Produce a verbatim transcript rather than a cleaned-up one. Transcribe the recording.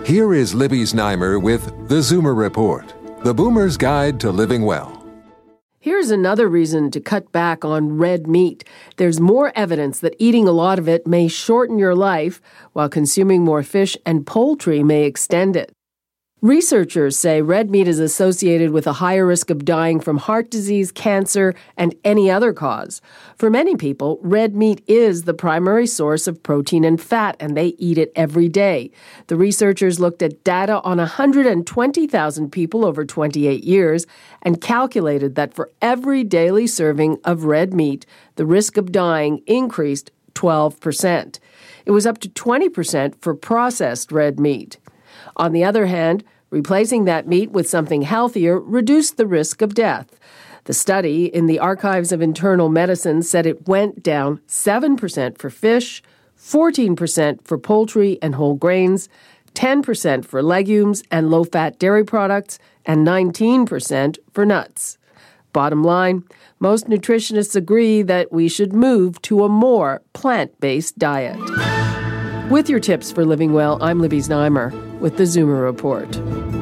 Here is Libby Znaimer with The Zoomer Report, the Boomer's Guide to Living Well. Here's another reason to cut back on red meat. There's more evidence that eating a lot of it may shorten your life, while consuming more fish and poultry may extend it. Researchers say red meat is associated with a higher risk of dying from heart disease, cancer, and any other cause. For many people, red meat is the primary source of protein and fat, and they eat it every day. The researchers looked at data on one hundred twenty thousand people over twenty-eight years and calculated that for every daily serving of red meat, the risk of dying increased twelve percent. It was up to twenty percent for processed red meat. On the other hand, replacing that meat with something healthier reduced the risk of death. The study in the Archives of Internal Medicine said it went down seven percent for fish, fourteen percent for poultry and whole grains, ten percent for legumes and low-fat dairy products, and nineteen percent for nuts. Bottom line, most nutritionists agree that we should move to a more plant-based diet. With your tips for living well, I'm Libby Znaimer with the Zoomer Report.